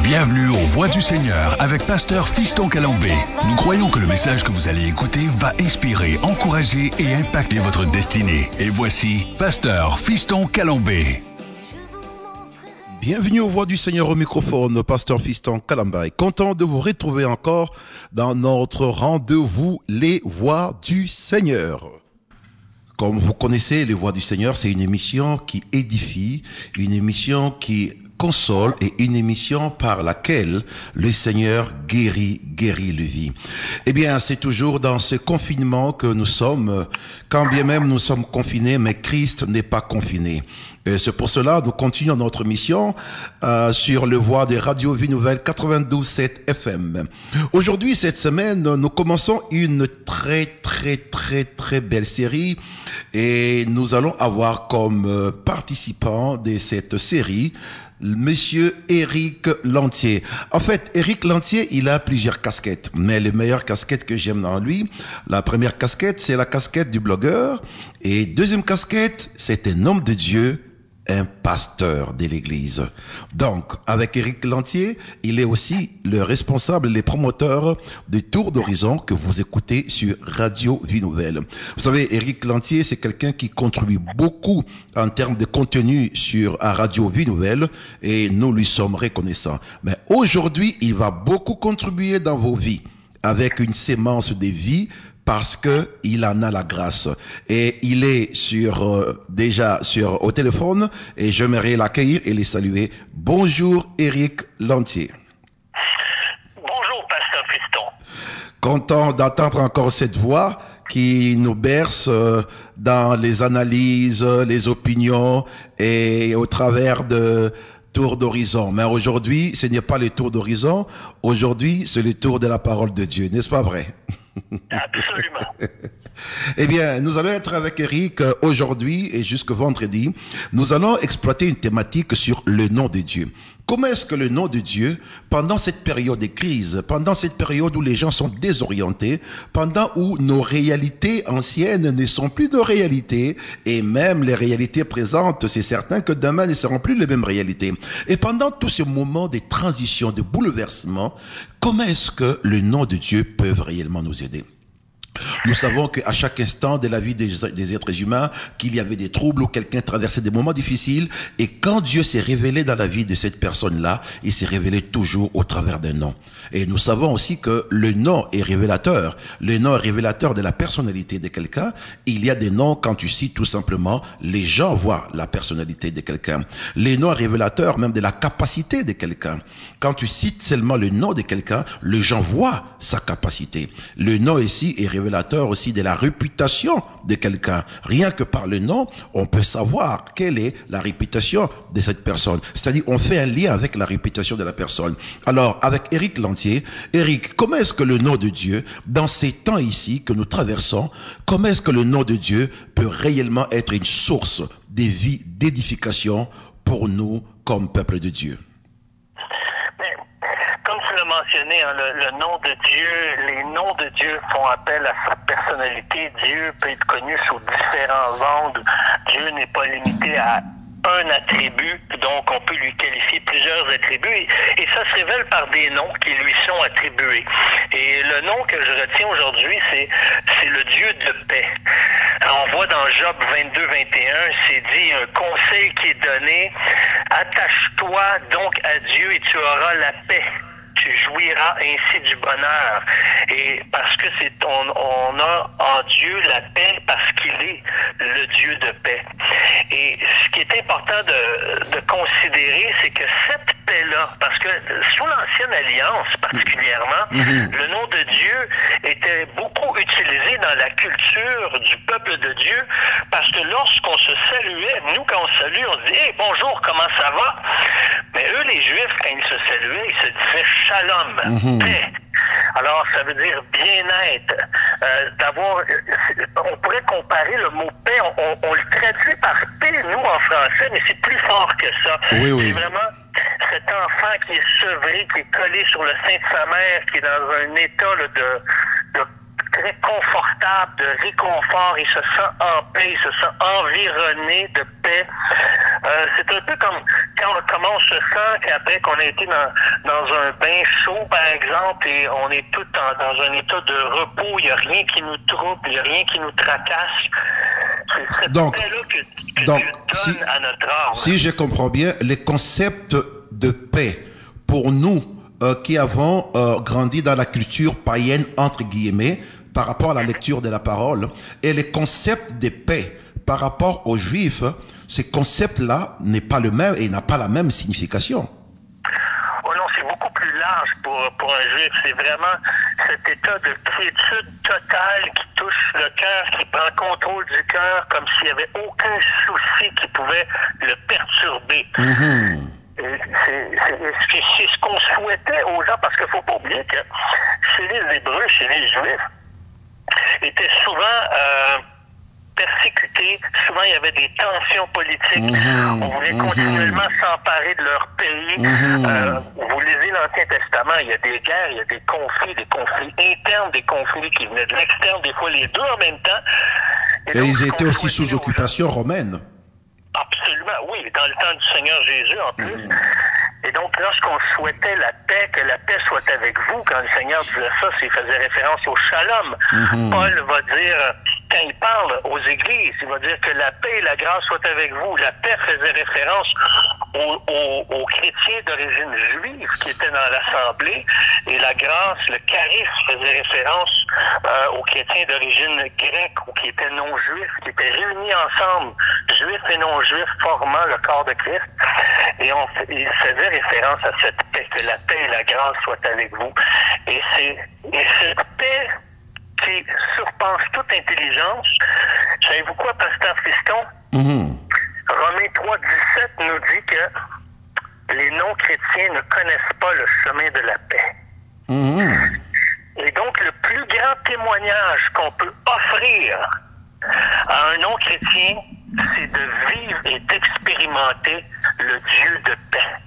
Bienvenue aux Voix du Seigneur avec Pasteur Fiston Calambé. Nous croyons que le message que vous allez écouter va inspirer, encourager et impacter votre destinée. Et voici Pasteur Fiston Calambé. Bienvenue aux Voix du Seigneur au microphone, Pasteur Fiston Calambé. Content de vous retrouver encore dans notre rendez-vous Les Voix du Seigneur. Comme vous connaissez, Les Voix du Seigneur, c'est une émission qui édifie, une émission qui console et une émission par laquelle le Seigneur guérit le vie. Eh bien, c'est toujours dans ce confinement que nous sommes, quand bien même nous sommes confinés, mais Christ n'est pas confiné. Et c'est pour cela que nous continuons notre mission sur le voie des radios Vie Nouvelle 92.7 FM. Aujourd'hui, cette semaine, nous commençons une très belle série et nous allons avoir comme participant de cette série Monsieur Éric Lantier. En fait, Éric Lantier, il a plusieurs casquettes, mais les meilleures casquettes que j'aime dans lui, la première casquette, c'est la casquette du blogueur, et deuxième casquette, c'est un homme de Dieu, un pasteur de l'église. Donc, avec Éric Lantier, il est aussi le responsable et le promoteur du Tour d'Horizon que vous écoutez sur Radio Vie Nouvelle. Vous savez, Éric Lantier, c'est quelqu'un qui contribue beaucoup en termes de contenu à Radio Vie Nouvelle et nous lui sommes reconnaissants. Mais aujourd'hui, il va beaucoup contribuer dans vos vies avec une sémence de vie parce que il en a la grâce et il est déjà au téléphone et j'aimerais l'accueillir et les saluer. Bonjour Éric Lantier. Bonjour Pasteur Fiston. Content d'entendre encore cette voix qui nous berce dans les analyses, les opinions et au travers de Tour d'Horizon. Mais aujourd'hui, ce n'est pas le Tour d'Horizon. Aujourd'hui, c'est le tour de la parole de Dieu. N'est-ce pas vrai? Absolument. Eh bien, nous allons être avec Éric aujourd'hui et jusqu'au vendredi. Nous allons exploiter une thématique sur le nom de Dieu. Comment est-ce que le nom de Dieu, pendant cette période de crise, pendant cette période où les gens sont désorientés, pendant où nos réalités anciennes ne sont plus nos réalités, et même les réalités présentes, c'est certain que demain ne seront plus les mêmes réalités. Et pendant tout ce moment de transition, de bouleversement, comment est-ce que le nom de Dieu peut réellement nous aider? Nous savons qu'à chaque instant de la vie des êtres humains, qu'il y avait des troubles ou quelqu'un traversait des moments difficiles. Et quand Dieu s'est révélé dans la vie de cette personne-là, il s'est révélé toujours au travers d'un nom. Et nous savons aussi que le nom est révélateur. Le nom est révélateur de la personnalité de quelqu'un. Il y a des noms, quand tu cites tout simplement, les gens voient la personnalité de quelqu'un. Les noms sont révélateurs même de la capacité de quelqu'un. Quand tu cites seulement le nom de quelqu'un, les gens voient sa capacité. Le nom ici est révélateur aussi de la réputation de quelqu'un. Rien que par le nom, on peut savoir quelle est la réputation de cette personne. C'est-à-dire, on fait un lien avec la réputation de la personne. Alors, avec Éric Lantier, Éric, comment est-ce que le nom de Dieu, dans ces temps ici que nous traversons, comment est-ce que le nom de Dieu peut réellement être une source de vie, d'édification pour nous comme peuple de Dieu? Comme tu l'as mentionné, hein, le nom de Dieu, les noms de Dieu font appel à sa personnalité. Dieu peut être connu sous différents angles. Dieu n'est pas limité à un attribut, donc on peut lui qualifier plusieurs attributs, et ça se révèle par des noms qui lui sont attribués. Et le nom que je retiens aujourd'hui, c'est le Dieu de paix. Alors, on voit dans Job 22-21, c'est dit un conseil qui est donné: attache-toi donc à Dieu et tu auras la paix. Tu jouiras ainsi du bonheur. Et parce que on a en Dieu la paix parce qu'il est le Dieu de paix. Et ce qui est important de considérer, c'est que cette paix-là, parce que sous l'Ancienne Alliance particulièrement, le nom de Dieu était beaucoup utilisé dans la culture du peuple de Dieu, parce que lorsqu'on se saluait, nous quand on salue, on se dit « Hey, bonjour, comment ça va? » Mais eux, les Juifs, quand ils se saluaient, ils se disaient « Shalom, paix ». Alors, ça veut dire bien-être, on pourrait comparer le mot paix, on le traduit par paix, nous, en français, mais c'est plus fort que ça. Oui. C'est vraiment cet enfant qui est sevré, qui est collé sur le sein de sa mère, qui est dans un état là, de très confortable, de réconfort, il se sent en paix, il se sent environné de paix. C'est un peu comme comment on se sent qu'après qu'on a été dans un bain chaud, par exemple, et on est tout dans un état de repos, il n'y a rien qui nous trouble, il n'y a rien qui nous tracasse. C'est cette paix-là que Dieu donne à notre âme. Si je comprends bien, les concepts de paix, pour nous qui avons grandi dans la culture païenne, entre guillemets, par rapport à la lecture de la parole, et les concepts de paix par rapport aux Juifs, ces concepts-là n'est pas le même et n'a pas la même signification. Oh non, c'est beaucoup plus large pour un Juif. C'est vraiment cet état de quiétude totale qui touche le cœur, qui prend le contrôle du cœur, comme s'il n'y avait aucun souci qui pouvait le perturber. C'est ce qu'on souhaitait aux gens, parce qu'il ne faut pas oublier que chez les Hébreux, chez les Juifs, étaient souvent persécutés. Souvent, il y avait des tensions politiques. On voulait continuellement s'emparer de leur pays. Vous lisez l'Ancien Testament, il y a des guerres, il y a des conflits internes, des conflits qui venaient de l'externe, des fois les deux en même temps. Et donc, ils étaient aussi sous occupation romaine. Absolument, oui, dans le temps du Seigneur Jésus en plus. Et donc, lorsqu'on souhaitait la paix, que la paix soit avec vous, quand le Seigneur disait ça, il faisait référence au shalom. Paul va dire, quand il parle aux églises, il va dire que la paix et la grâce soient avec vous. La paix faisait référence aux chrétiens d'origine juive qui étaient dans l'Assemblée, et la grâce, le charisme faisait référence aux chrétiens d'origine grecque ou qui étaient non-juifs, qui étaient réunis ensemble, juifs et non-juifs, formant le corps de Christ. Et il faisait référence à cette paix, que la paix et la grâce soient avec vous. Et cette paix qui surpasse toute intelligence, savez-vous quoi, Pasteur Fiston? Romains 3,17 nous dit que les non-chrétiens ne connaissent pas le chemin de la paix. Et donc, le plus grand témoignage qu'on peut offrir à un non-chrétien, c'est de vivre et d'expérimenter le Dieu de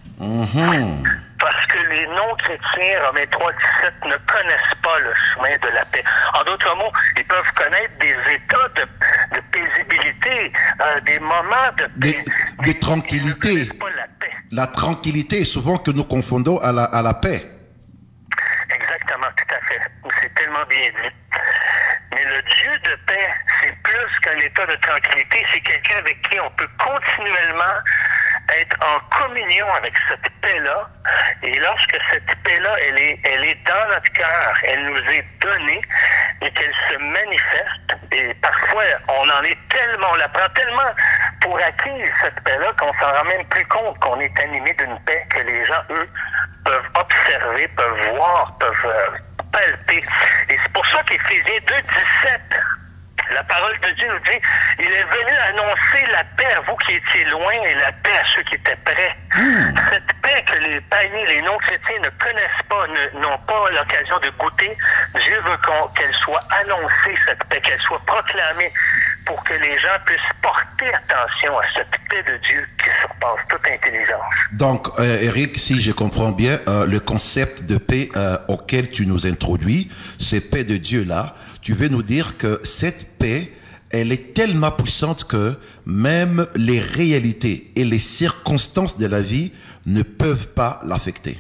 paix. Parce que les non-chrétiens, Romains 3,17, ne connaissent pas le chemin de la paix. En d'autres mots, ils peuvent connaître des états de paisibilité, des moments de paix. De tranquillité. Pas la paix. La tranquillité est souvent que nous confondons à la paix. Exactement, tout à fait. C'est tellement bien dit. Mais le Dieu de paix, c'est plus qu'un état de tranquillité. C'est quelqu'un avec qui on peut continuellement être en communion avec cette paix-là. Et lorsque cette paix-là, elle est dans notre cœur, elle nous est donnée et qu'elle se manifeste. Et parfois, on la prend tellement pour acquise, cette paix-là, qu'on s'en rend même plus compte qu'on est animé d'une paix que les gens, eux, peuvent observer, peuvent voir, peuvent palper. Et c'est pour ça qu'Éphésiens 2,17, la parole de Dieu nous dit, il est venu annoncer la paix à vous qui étiez loin et la paix à ceux qui étaient près. Cette paix que les païens, les non-chrétiens ne connaissent pas, n'ont pas l'occasion de goûter, Dieu veut qu'elle soit annoncée, cette paix, qu'elle soit proclamée pour que les gens puissent porter attention à cette paix de Dieu qui surpasse toute intelligence. Donc, Eric, si je comprends bien, le concept de paix auquel tu nous introduis, cette paix de Dieu-là, tu veux nous dire que cette paix, elle est tellement puissante que même les réalités et les circonstances de la vie ne peuvent pas l'affecter.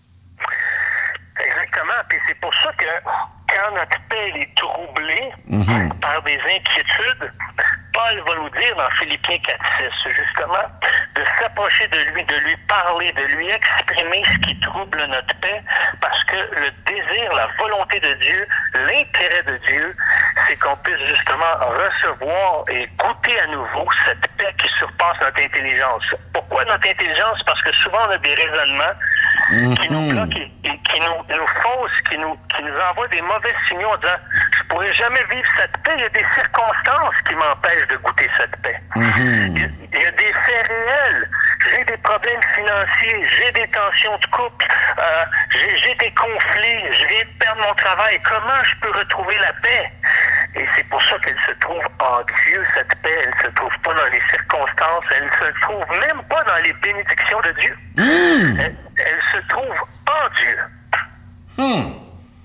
Exactement. Puis c'est pour ça que quand notre paix est troublée par des inquiétudes, Paul va nous dire dans Philippiens 4,6, justement, de s'approcher de lui parler, de lui exprimer ce qui trouble notre paix, parce que le désir, la volonté de Dieu, l'intérêt de Dieu, c'est qu'on puisse justement recevoir et goûter à nouveau cette paix qui surpasse notre intelligence. Pourquoi notre intelligence? Parce que souvent on a des raisonnements qui nous bloquent et qui nous faussent, qui nous envoient des mauvais signaux en disant « Je pourrais jamais vivre cette paix, il y a des circonstances qui m'empêchent de goûter cette paix. Il y a des faits réels. J'ai des problèmes financiers, j'ai des tensions de couple, j'ai des conflits, je viens de perdre mon travail. Comment je peux retrouver la paix? » Et c'est pour ça qu'elle se trouve en Dieu, cette paix. Elle ne se trouve pas dans les circonstances, elle ne se trouve même pas dans les bénédictions de Dieu. Elle se trouve en Dieu.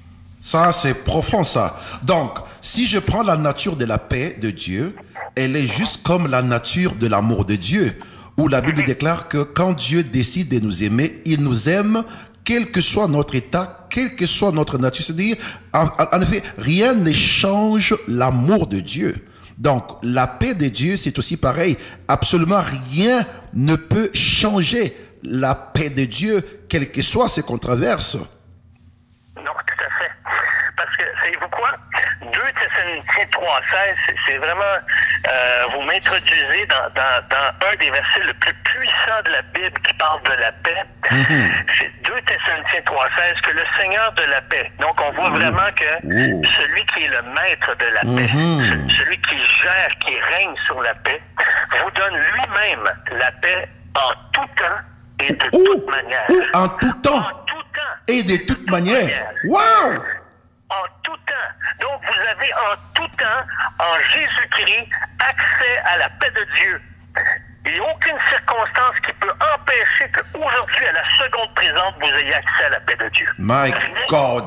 Ça, c'est profond, ça. Donc, si je prends la nature de la paix de Dieu, elle est juste comme la nature de l'amour de Dieu, où la Bible déclare que quand Dieu décide de nous aimer, il nous aime, quel que soit notre état, quelle que soit notre nature. C'est-à-dire, en effet, rien ne change l'amour de Dieu. Donc, la paix de Dieu, c'est aussi pareil. Absolument rien ne peut changer la paix de Dieu, quelles que soient ses controverses. Non, tout à fait. Parce que, savez-vous quoi? 2 Thessaloniciens 3,16, c'est vraiment, vous m'introduisez dans un des versets le plus puissants de la Bible qui parle de la paix. C'est 2 Thessaloniciens 3,16, que le Seigneur de la paix. Donc, on voit vraiment que celui qui est le maître de la paix, celui qui gère, qui règne sur la paix, vous donne lui-même la paix en tout temps et de toute manière. En tout temps. En tout temps. Et de toute manière. Wow! En tout temps. Donc, vous avez en tout temps, en Jésus-Christ, accès à la paix de Dieu. Il n'y a aucune circonstance qui peut empêcher qu'aujourd'hui, à la seconde présente, vous ayez accès à la paix de Dieu. My God!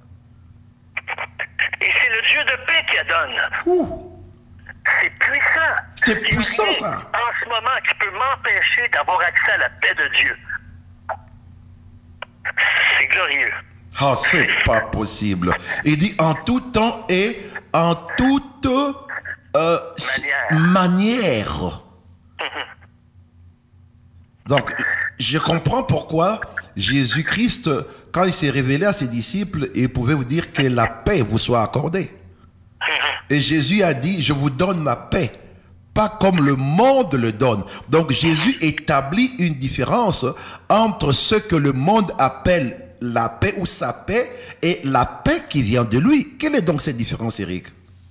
Et c'est le Dieu de paix qui la donne. C'est puissant. C'est puissant, Il y a rien ça. en ce moment qui peut m'empêcher d'avoir accès à la paix de Dieu. C'est glorieux. Ah, c'est pas possible. Il dit en tout temps et en toute manière. Donc, je comprends pourquoi Jésus-Christ, quand il s'est révélé à ses disciples, il pouvait vous dire que la paix vous soit accordée. Et Jésus a dit, je vous donne ma paix, pas comme le monde le donne. Donc Jésus établit une différence entre ce que le monde appelle la paix ou sa paix et la paix qui vient de lui. Quelle est donc cette différence, Eric?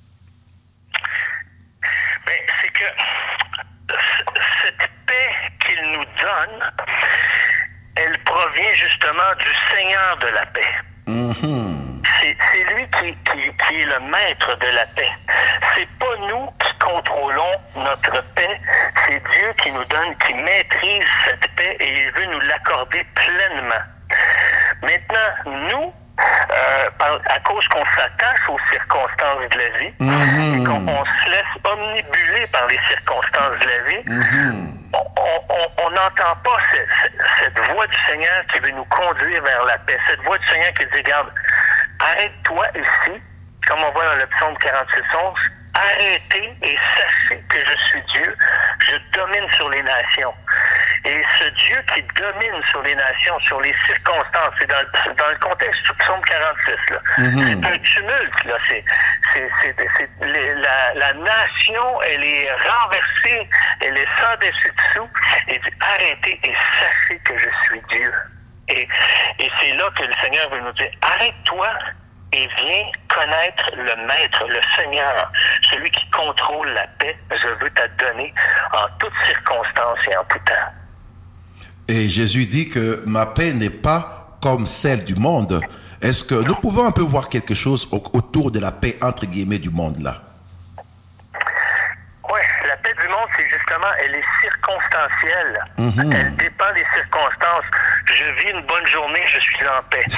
Mais c'est que cette paix qu'il nous donne, elle provient justement du Seigneur de la paix. C'est lui qui est le maître de la paix. C'est pas nous qui contrôlons notre paix, c'est Dieu qui nous donne, qui maîtrise cette paix et il veut nous l'accorder pleinement. Maintenant, nous, à cause qu'on s'attache aux circonstances de la vie et qu'on se laisse omnibuler par les circonstances de la vie, on n'entend pas cette voix du Seigneur qui veut nous conduire vers la paix. Cette voix du Seigneur qui dit, regarde, arrête-toi ici, comme on voit dans le psaume 46:11, arrêtez et sachez que je suis Dieu, je domine sur les nations. Et ce Dieu qui domine sur les nations, sur les circonstances, c'est dans le contexte du psaume 46, là. C'est un tumulte, là. La nation, elle est renversée, elle est sans dessus-dessous, et dit, arrêtez et sachez que je suis Dieu. Et c'est là que le Seigneur veut nous dire, arrête-toi et viens connaître le Maître, le Seigneur, celui qui contrôle la paix. Je veux te donner en toutes circonstances et en tout temps. Et Jésus dit que ma paix n'est pas comme celle du monde. Est-ce que nous pouvons un peu voir quelque chose autour de la paix, entre guillemets, du monde, là? Oui, la paix du monde, c'est justement, elle est circonstancielle. Elle dépend des circonstances. Je vis une bonne journée, je suis en paix.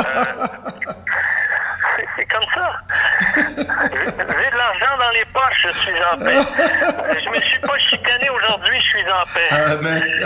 C'est comme ça. J'ai de l'argent dans les poches, je suis en paix. Je me suis pas chicané aujourd'hui, je suis en paix. Amen.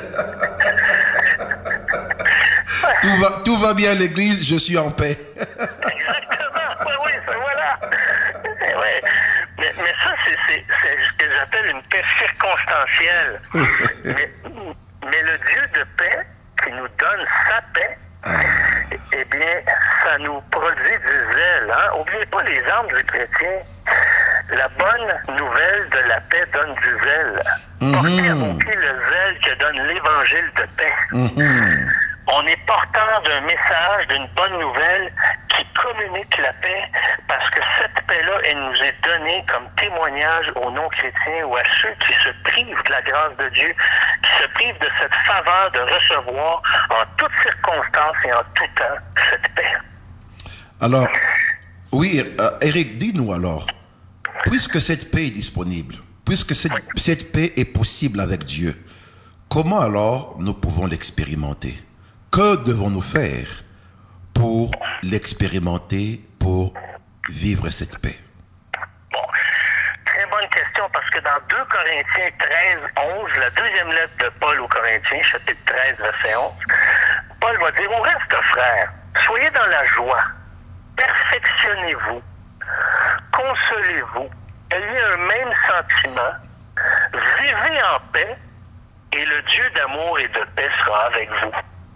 Tout va bien à l'église, je suis en paix. Exactement. Oui, voilà. Ouais. Mais ça, c'est ce que j'appelle une paix circonstancielle. mais le Dieu de paix qui nous donne sa paix, eh bien, ça nous produit du zèle. Hein? N'oubliez pas les armes du chrétien. La bonne nouvelle de la paix donne du zèle. Portez à vos pieds le zèle que donne l'évangile de paix. On est porteur d'un message, d'une bonne nouvelle qui communique la paix parce que cette paix-là, elle nous est donnée comme témoignage aux non-chrétiens ou à ceux qui se privent de la grâce de Dieu, qui se privent de cette faveur de recevoir en toutes circonstances et en tout temps cette paix. Alors, oui, Eric, dis-nous alors, puisque cette paix est disponible, puisque cette paix est possible avec Dieu, comment alors nous pouvons l'expérimenter? Que devons-nous faire pour l'expérimenter, pour vivre cette paix? Bon, très bonne question, parce que dans 2 Corinthiens 13, 11, la deuxième lettre de Paul aux Corinthiens, chapitre 13, verset 11, Paul va dire: « Au reste, frères, soyez dans la joie, perfectionnez-vous, consolez-vous, ayez un même sentiment, vivez en paix, et le Dieu d'amour et de paix sera avec vous. »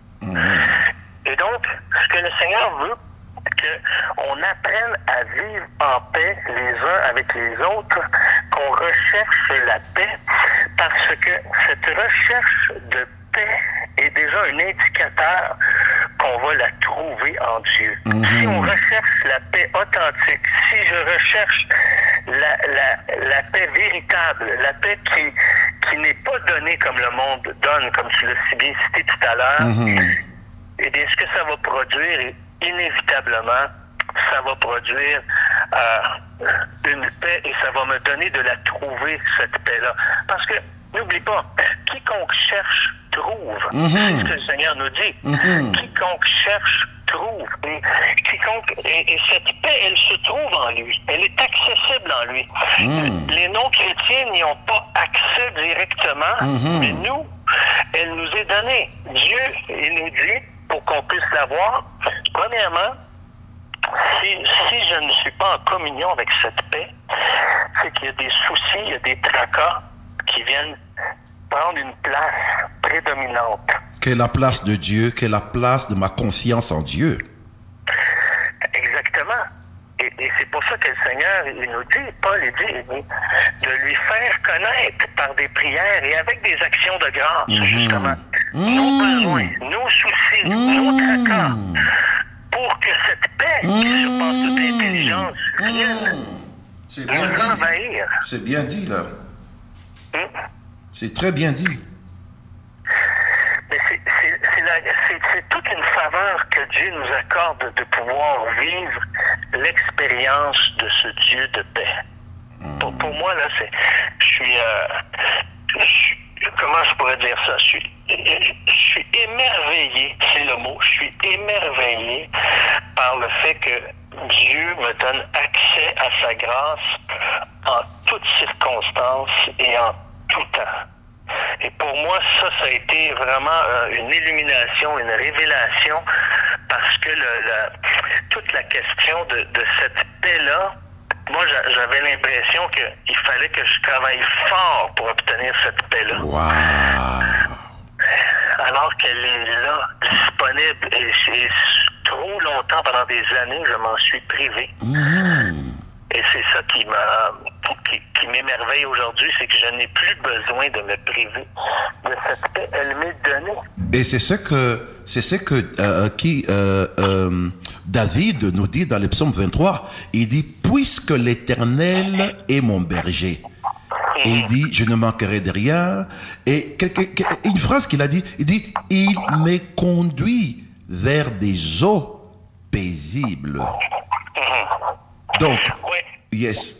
Et donc, ce que le Seigneur veut, qu'on apprenne à vivre en paix les uns avec les autres, qu'on recherche la paix, parce que cette recherche de paix est déjà un indicateur qu'on va la trouver en Dieu. Si on recherche la paix authentique, si je recherche la paix véritable, la paix qui n'est pas donnée comme le monde donne, comme tu l'as si bien cité tout à l'heure, eh bien, ce que ça va produire, inévitablement, ça va produire une paix, et ça va me donner de la trouver, cette paix-là. Parce que, n'oublie pas, quiconque cherche, trouve. C'est ce que le Seigneur nous dit. Quiconque cherche, trouve. Et cette paix, elle se trouve en lui. Elle est accessible en lui. Les non-chrétiens n'y ont pas accès directement, mais nous, elle nous est donnée. Dieu, il nous dit, pour qu'on puisse l'avoir, premièrement, si je ne suis pas en communion avec cette paix, c'est qu'il y a des soucis, il y a des tracas qui viennent prendre une place prédominante. Quelle est la place de Dieu? Quelle est la place de ma confiance en Dieu? Exactement. Et c'est pour ça que le Seigneur, il nous dit, Paul, il dit, de lui faire connaître par des prières et avec des actions de grâce, justement, nos besoins, nos soucis, nos tracas, pour que cette paix qui surpasse toute intelligence vienne nous envahir. C'est bien dit, là. C'est très bien dit. Mais c'est toute une faveur que Dieu nous accorde de pouvoir vivre l'expérience de ce Dieu de paix. Pour moi, là, je suis comment je pourrais dire ça? Je suis émerveillé, c'est le mot. Je suis émerveillé par le fait que Dieu me donne accès à sa grâce en toutes circonstances et en tout temps. Et pour moi, ça a été vraiment une illumination, une révélation, parce que toute la question de cette paix-là, moi, j'avais l'impression qu'il fallait que je travaille fort pour obtenir cette paix-là. Wow. Alors qu'elle est là, disponible, et c'est trop longtemps, pendant des années, je m'en suis privé. Et c'est ça qui m'émerveille aujourd'hui, c'est que je n'ai plus besoin de me priver de cette paix. Elle m'est donnée. Et c'est ce que David nous dit dans le psaume 23. Il dit: puisque l'Éternel est mon berger. Et il dit: je ne manquerai de rien. Et une phrase qu'il a dit, il dit: il me conduit vers des eaux paisibles. Donc, oui. Yes.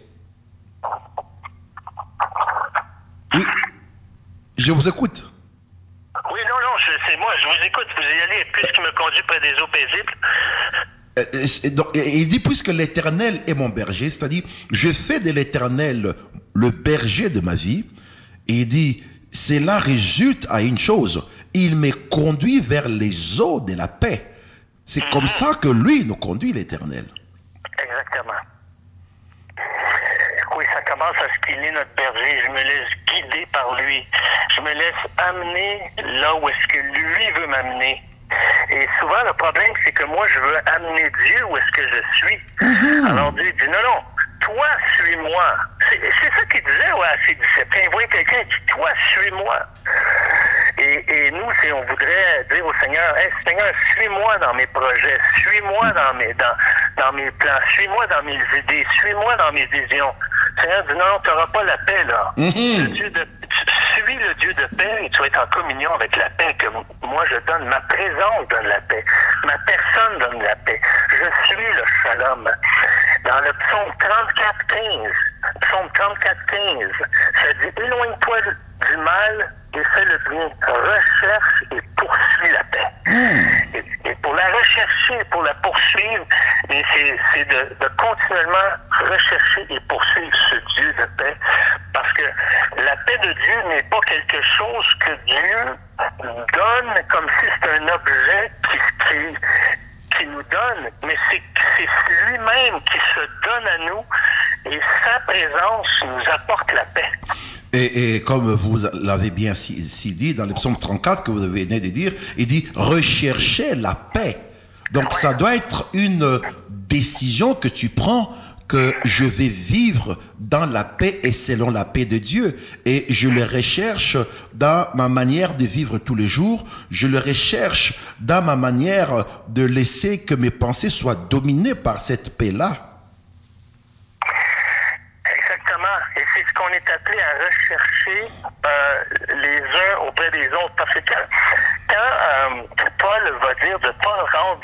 Oui, je vous écoute. Oui, non, c'est moi, je vous écoute, vous y allez, puisqu'il me conduit près des eaux paisibles. Donc, il dit: puisque l'Éternel est mon berger, c'est-à-dire, je fais de l'Éternel le berger de ma vie. Et il dit: cela résulte à une chose, il me conduit vers les eaux de la paix. C'est comme ça que lui nous conduit, l'Éternel. Exactement. Oui, ça commence à ce qu'il est notre berger. Je me laisse guider par lui. Je me laisse amener là où est-ce que lui veut m'amener. Et souvent, le problème, c'est que moi, je veux amener Dieu où est-ce que je suis. Alors Dieu dit: non, toi, suis-moi. C'est ça qu'il disait à ses disciples. Il voyait quelqu'un qui dit: toi, suis-moi. Et nous, on voudrait dire au Seigneur: hey, Seigneur, suis-moi dans mes projets, suis-moi dans mes plans, suis-moi dans mes idées, suis-moi dans mes visions. Le Seigneur dit: non, tu n'auras pas la paix, là. Suis le Dieu de paix, et tu vas être en communion avec la paix que moi je donne. Ma présence donne la paix. Ma personne donne la paix. Je suis le shalom. Dans le psaume 34:15, ça dit: éloigne-toi du mal et fais le bien. Recherche et poursuis la paix. Et et pour la rechercher, pour la poursuivre, et c'est de continuellement rechercher et poursuivre ce Dieu de paix, parce que la paix de Dieu n'est pas quelque chose que Dieu donne comme si c'était un objet qui nous donne, mais c'est lui-même qui se donne à nous, et sa présence nous apporte la paix. Et comme vous l'avez bien si dit dans le psaume 34 que vous venez de dire, il dit « recherchez la paix ». Donc ça doit être une décision que tu prends, que je vais vivre dans la paix et selon la paix de Dieu. Et je le recherche dans ma manière de vivre tous les jours. Je le recherche dans ma manière de laisser que mes pensées soient dominées par cette paix-là. Et c'est ce qu'on est appelé à rechercher les uns auprès des autres. Parce que quand Paul va dire de ne pas rendre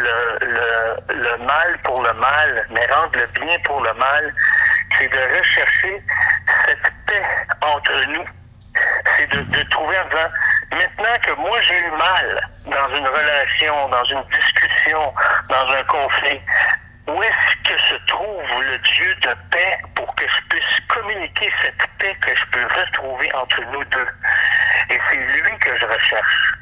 le mal pour le mal, mais rendre le bien pour le mal, c'est de rechercher cette paix entre nous. C'est de trouver en disant, maintenant que moi j'ai eu mal dans une relation, dans une discussion, dans un conflit, où est-ce que se trouve le Dieu de paix pour que je puisse communiquer cette paix que je peux retrouver entre nous deux? Et c'est lui que je recherche.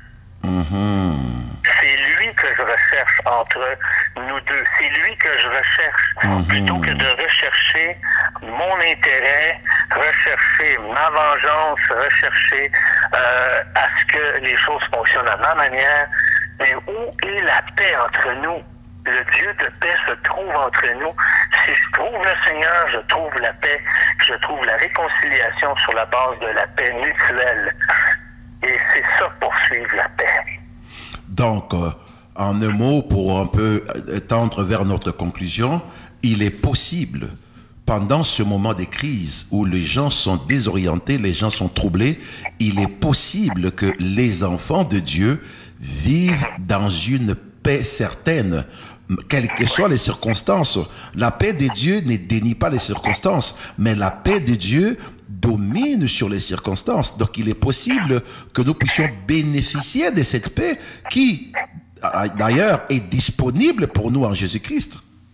C'est lui que je recherche entre nous deux. C'est lui que je recherche. Plutôt que de rechercher mon intérêt, rechercher ma vengeance, rechercher à ce que les choses fonctionnent à ma manière. Mais où est la paix entre nous? Le Dieu de paix se trouve entre nous. Si je trouve le Seigneur, je trouve la paix, je trouve la réconciliation sur la base de la paix mutuelle. Et c'est ça, poursuivre la paix. Donc, en un mot, pour un peu tendre vers notre conclusion, il est possible, pendant ce moment de crise où les gens sont désorientés, les gens sont troublés, il est possible que les enfants de Dieu vivent dans une paix certaine, quelles que soient les circonstances. La paix de Dieu ne dénie pas les circonstances, mais la paix de Dieu domine sur les circonstances. Donc il est possible que nous puissions bénéficier de cette paix qui, d'ailleurs, est disponible pour nous en Jésus-Christ.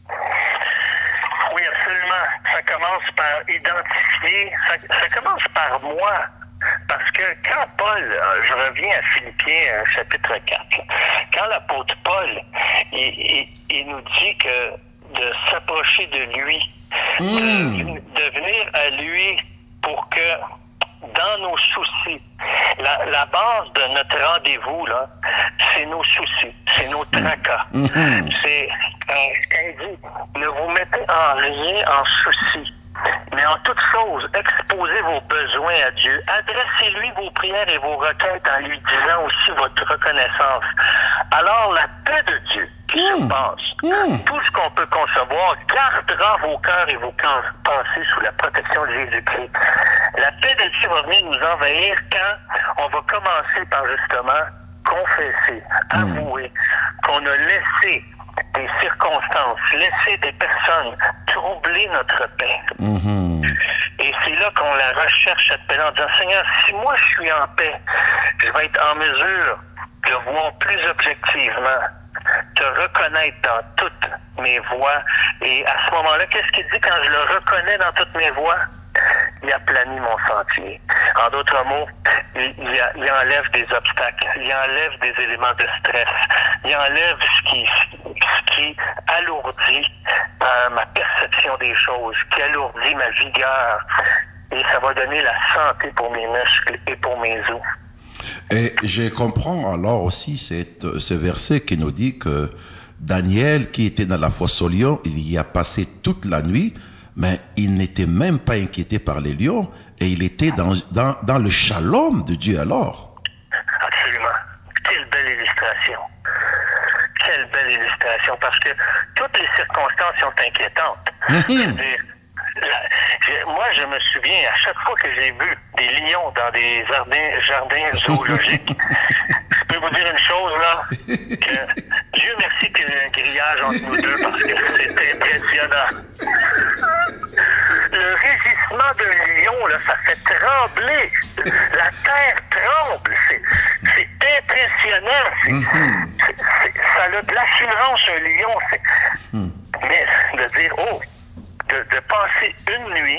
Oui, absolument. Ça commence par identifier, ça commence par moi. Parce que quand Paul, je reviens à Philippiens chapitre 4, quand l'apôtre Paul, il nous dit que de s'approcher de lui, de venir à lui pour que dans nos soucis, la base de notre rendez-vous, là, c'est nos soucis, c'est nos tracas. C'est quand il dit, ne vous mettez en rien en souci. Mais en toute chose, exposez vos besoins à Dieu. Adressez-lui vos prières et vos requêtes en lui disant aussi votre reconnaissance. Alors la paix de Dieu qui surpasse tout ce qu'on peut concevoir gardera vos cœurs et vos pensées sous la protection de Jésus-Christ. La paix de Dieu va venir nous envahir quand on va commencer par justement confesser, avouer qu'on a laissé des circonstances, laisser des personnes troubler notre paix. Et c'est là qu'on la recherche, cette paix, en disant, Seigneur, si moi je suis en paix, je vais être en mesure de voir plus objectivement, te reconnaître dans toutes mes voies. Et à ce moment-là, qu'est-ce qu'il dit quand je le reconnais dans toutes mes voies? Il aplanit mon sentier. En d'autres mots, il enlève des obstacles, il enlève des éléments de stress, il enlève ce qui alourdit ma perception des choses, qui alourdit ma vigueur, et ça va donner la santé pour mes muscles et pour mes os. Et je comprends alors aussi ce verset qui nous dit que Daniel, qui était dans la fosse aux lions, il y a passé toute la nuit, mais il n'était même pas inquiété par les lions, et il était dans le shalom de Dieu alors. Absolument. Quelle belle illustration. Quelle belle illustration, parce que toutes les circonstances sont inquiétantes. C'est-à-dire, moi, je me souviens, à chaque fois que j'ai vu des lions dans des jardins zoologiques, je peux vous dire une chose, là, que Dieu merci qu'il y ait un grillage entre nous deux, parce que c'est impressionnant. Le rugissement d'un lion, là, ça fait trembler. La terre tremble. C'est impressionnant. l'assurance, un lion, c'est... Mais de dire, de passer une nuit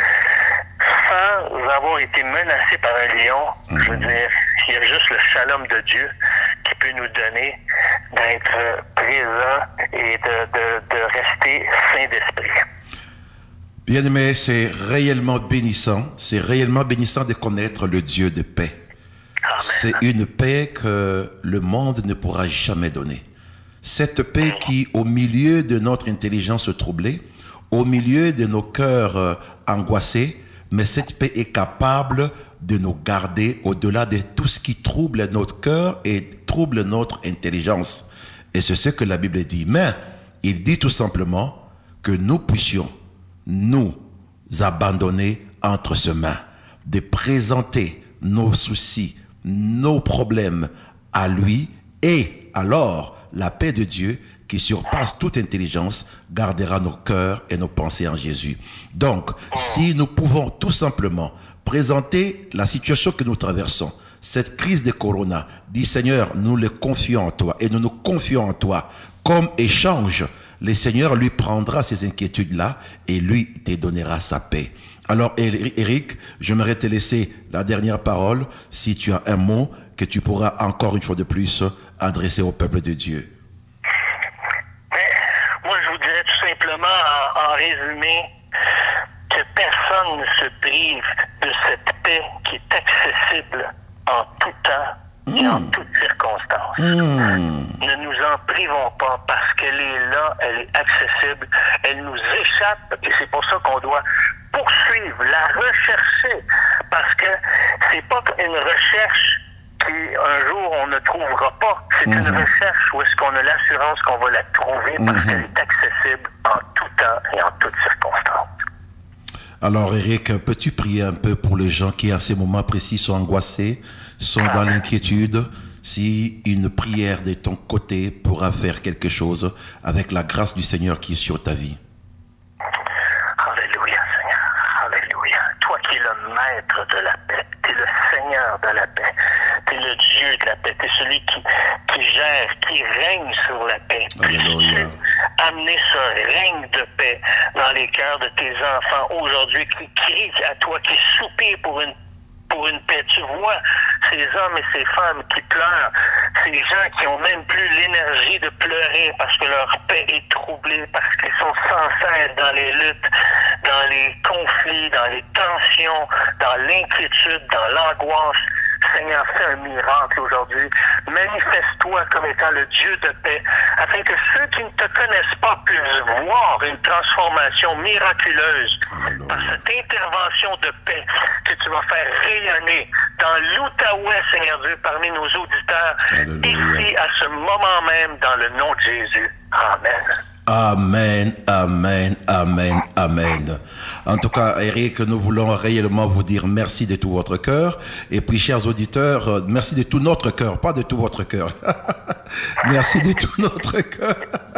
sans avoir été menacé par un lion, je veux dire, il y a juste le shalom de Dieu qui peut nous donner d'être présent et de rester sain d'esprit. Bien aimé, c'est réellement bénissant de connaître le Dieu de paix. Amen. C'est une paix que le monde ne pourra jamais donner. Cette paix qui, au milieu de notre intelligence troublée, au milieu de nos cœurs angoissés, mais cette paix est capable de nous garder au-delà de tout ce qui trouble notre cœur et trouble notre intelligence. Et c'est ce que la Bible dit. Mais il dit tout simplement que nous puissions nous abandonner entre ses mains, de présenter nos soucis, nos problèmes à lui, et alors la paix de Dieu qui surpasse toute intelligence gardera nos cœurs et nos pensées en Jésus. Donc, si nous pouvons tout simplement présenter la situation que nous traversons, cette crise de Corona, dit Seigneur, nous le confions en toi et nous nous confions en toi comme échange. Le Seigneur lui prendra ces inquiétudes-là et lui te donnera sa paix. Alors, Éric, j'aimerais te laisser la dernière parole, si tu as un mot que tu pourras encore une fois de plus adresser au peuple de Dieu. Mais moi, je vous dirais tout simplement, en résumé, que personne ne se prive de cette paix qui est accessible en tout temps et en toutes circonstances. Ne nous en privons pas parce qu'elle est là, elle est accessible, elle nous échappe et c'est pour ça qu'on doit poursuivre, la rechercher parce que c'est pas une recherche qui un jour on ne trouvera pas. C'est une recherche où est-ce qu'on a l'assurance qu'on va la trouver parce qu'elle est accessible en tout temps et en toutes circonstances. Alors, Éric, peux-tu prier un peu pour les gens qui, à ces moments précis, sont angoissés, sont dans l'inquiétude, si une prière de ton côté pourra faire quelque chose avec la grâce du Seigneur qui est sur ta vie? Alléluia, Seigneur. Alléluia. Toi qui es le maître de la paix, tu es le Seigneur de la paix, tu es le Dieu de la paix, tu es celui qui gère, qui règne sur la paix. Alléluia. Amener ce règne de paix dans les cœurs de tes enfants aujourd'hui qui crient à toi, qui soupirent pour une paix. Tu vois ces hommes et ces femmes qui pleurent, ces gens qui ont même plus l'énergie de pleurer parce que leur paix est troublée, parce qu'ils sont sans cesse dans les luttes, dans les conflits, dans les tensions, dans l'inquiétude, dans l'angoisse. Seigneur, fais un miracle aujourd'hui. Manifeste-toi comme étant le Dieu de paix, afin que ceux qui ne te connaissent pas puissent voir une transformation miraculeuse par cette intervention de paix que tu vas faire rayonner dans l'Outaouais, Seigneur Dieu, parmi nos auditeurs, ici, à ce moment même, dans le nom de Jésus. Amen. Amen, amen, amen, amen. En tout cas, Éric, nous voulons réellement vous dire merci de tout votre cœur. Et puis, chers auditeurs, merci de tout notre cœur, pas de tout votre cœur. Merci de tout notre cœur.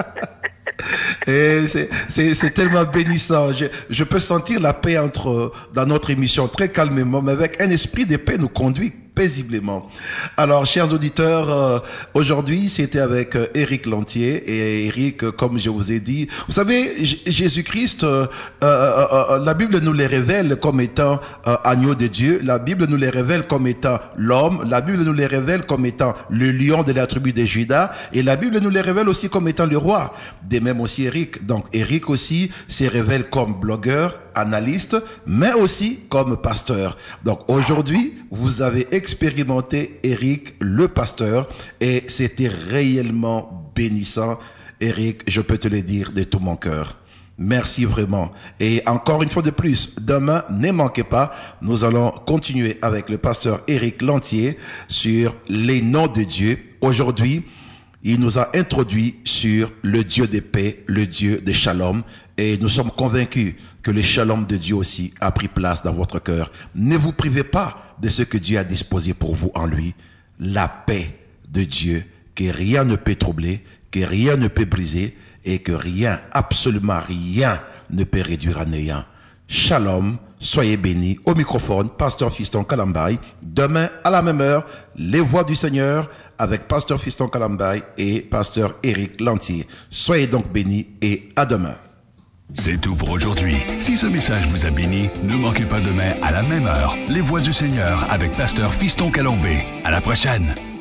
Et c'est tellement bénissant. Je peux sentir la paix dans notre émission très calmement, mais avec un esprit de paix nous conduit paisiblement. Alors, chers auditeurs, aujourd'hui, c'était avec Éric Lantier. Et Éric, comme je vous ai dit, vous savez, Jésus-Christ, la Bible nous les révèle comme étant agneau de Dieu. La Bible nous les révèle comme étant l'homme. La Bible nous les révèle comme étant le lion de la tribu de Juda. Et la Bible nous les révèle aussi comme étant le roi. De même aussi Éric. Donc, Éric aussi se révèle comme blogueur, analyste, mais aussi comme pasteur. Donc aujourd'hui, vous avez expérimenté Éric, le pasteur, et c'était réellement bénissant. Éric, je peux te le dire de tout mon cœur. Merci vraiment. Et encore une fois de plus, demain, ne manquez pas, nous allons continuer avec le pasteur Éric Lantier sur les noms de Dieu. Aujourd'hui, il nous a introduit sur le Dieu de paix, le Dieu de shalom. Et nous sommes convaincus que le shalom de Dieu aussi a pris place dans votre cœur. Ne vous privez pas de ce que Dieu a disposé pour vous en lui. La paix de Dieu, que rien ne peut troubler, que rien ne peut briser et que rien, absolument rien, ne peut réduire à néant. Shalom Soyez bénis. Au microphone, Pasteur Fiston Kalambay. Demain, à la même heure, les voix du Seigneur avec Pasteur Fiston Kalambay et Pasteur Éric Lantier. Soyez donc bénis et à demain. C'est tout pour aujourd'hui. Si ce message vous a béni, ne manquez pas demain à la même heure, les voix du Seigneur avec Pasteur Fiston Calombé. À la prochaine!